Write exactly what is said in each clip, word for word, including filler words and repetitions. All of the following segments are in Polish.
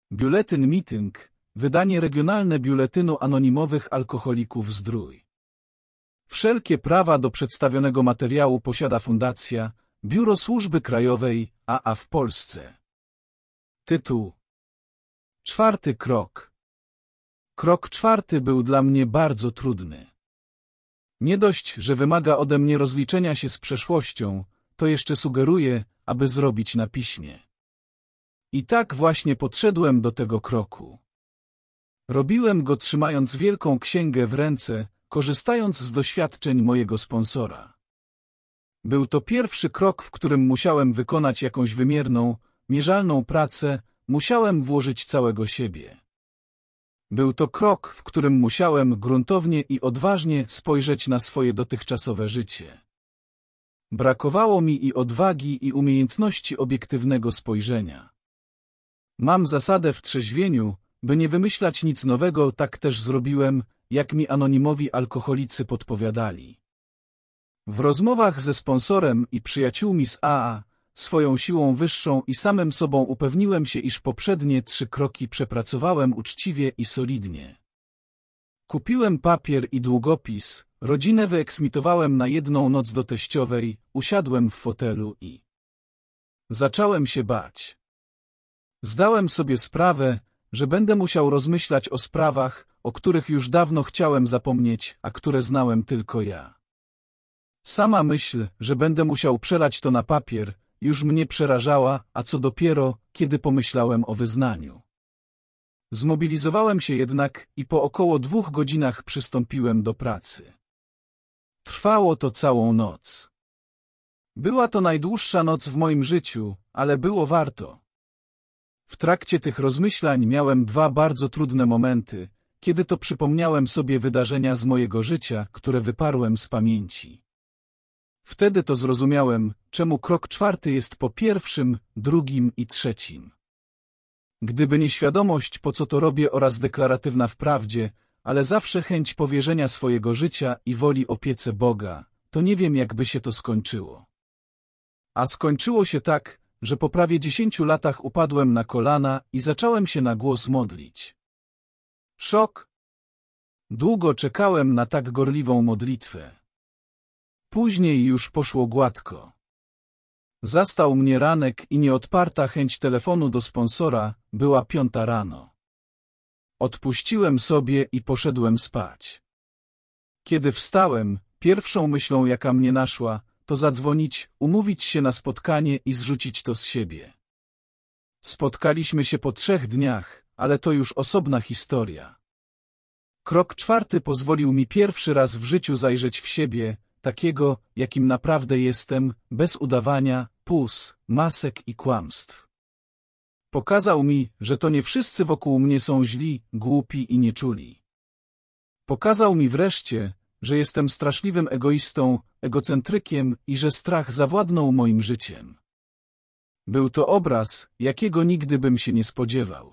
Biuletyn Meeting, wydanie regionalne Biuletynu Anonimowych Alkoholików Zdrój. Wszelkie prawa do przedstawionego materiału posiada Fundacja Biuro Służby Krajowej A A w Polsce. Tytuł. Czwarty krok. Krok czwarty był dla mnie bardzo trudny. Nie dość, że wymaga ode mnie rozliczenia się z przeszłością, to jeszcze sugeruje, aby zrobić na piśmie. I tak właśnie podszedłem do tego kroku. Robiłem go trzymając wielką księgę w ręce, korzystając z doświadczeń mojego sponsora. Był to pierwszy krok, w którym musiałem wykonać jakąś wymierną, mierzalną pracę, musiałem włożyć całego siebie. Był to krok, w którym musiałem gruntownie i odważnie spojrzeć na swoje dotychczasowe życie. Brakowało mi i odwagi, i umiejętności obiektywnego spojrzenia. Mam zasadę w trzeźwieniu, by nie wymyślać nic nowego, tak też zrobiłem, jak mi anonimowi alkoholicy podpowiadali. W rozmowach ze sponsorem i przyjaciółmi z A A, swoją siłą wyższą i samym sobą upewniłem się, iż poprzednie trzy kroki przepracowałem uczciwie i solidnie. Kupiłem papier i długopis, rodzinę wyeksmitowałem na jedną noc do teściowej, usiadłem w fotelu i zacząłem się bać. Zdałem sobie sprawę, że będę musiał rozmyślać o sprawach, o których już dawno chciałem zapomnieć, a które znałem tylko ja. Sama myśl, że będę musiał przelać to na papier, już mnie przerażała, a co dopiero, kiedy pomyślałem o wyznaniu. Zmobilizowałem się jednak i po około dwóch godzinach przystąpiłem do pracy. Trwało to całą noc. Była to najdłuższa noc w moim życiu, ale było warto. W trakcie tych rozmyślań miałem dwa bardzo trudne momenty, kiedy to przypomniałem sobie wydarzenia z mojego życia, które wyparłem z pamięci. Wtedy to zrozumiałem, czemu krok czwarty jest po pierwszym, drugim i trzecim. Gdyby nie świadomość, po co to robię, oraz deklaratywna wprawdzie, ale zawsze chęć powierzenia swojego życia i woli opiece Boga, to nie wiem, jakby się to skończyło. A skończyło się tak, że po prawie dziesięciu latach upadłem na kolana i zacząłem się na głos modlić. Szok. Długo czekałem na tak gorliwą modlitwę. Później już poszło gładko. Zastał mnie ranek i nieodparta chęć telefonu do sponsora, była piąta rano. Odpuściłem sobie i poszedłem spać. Kiedy wstałem, pierwszą myślą, jaka mnie naszła, to zadzwonić, umówić się na spotkanie i zrzucić to z siebie. Spotkaliśmy się po trzech dniach, ale to już osobna historia. Krok czwarty pozwolił mi pierwszy raz w życiu zajrzeć w siebie, takiego, jakim naprawdę jestem, bez udawania, pós, masek i kłamstw. Pokazał mi, że to nie wszyscy wokół mnie są źli, głupi i nieczuli. Pokazał mi wreszcie, że jestem straszliwym egoistą, egocentrykiem i że strach zawładnął moim życiem. Był to obraz, jakiego nigdy bym się nie spodziewał.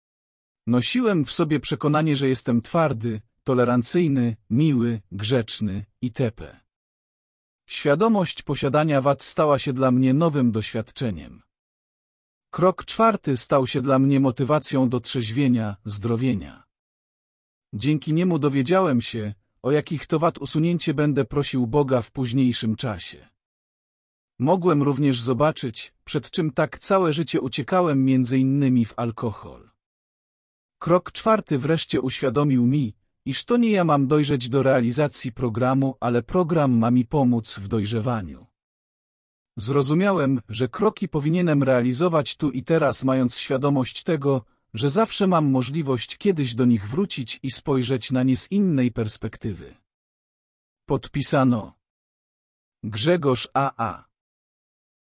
Nosiłem w sobie przekonanie, że jestem twardy, tolerancyjny, miły, grzeczny itp. Świadomość posiadania wad stała się dla mnie nowym doświadczeniem. Krok czwarty stał się dla mnie motywacją do trzeźwienia, zdrowienia. Dzięki niemu dowiedziałem się, o jakich to wad usunięcie będę prosił Boga w późniejszym czasie. Mogłem również zobaczyć, przed czym tak całe życie uciekałem, między innymi w alkohol. Krok czwarty wreszcie uświadomił mi, iż to nie ja mam dojrzeć do realizacji programu, ale program ma mi pomóc w dojrzewaniu. Zrozumiałem, że kroki powinienem realizować tu i teraz, mając świadomość tego, że zawsze mam możliwość kiedyś do nich wrócić i spojrzeć na nie z innej perspektywy. Podpisano Grzegorz A A